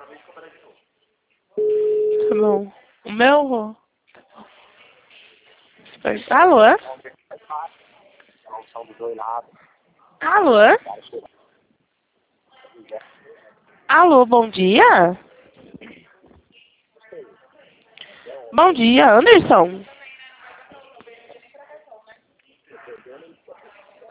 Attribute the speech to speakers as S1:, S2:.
S1: Tá bom. O meu, vô? Alô?
S2: São dos dois lados.
S1: Alô? Alô, bom dia? Bom dia, Anderson.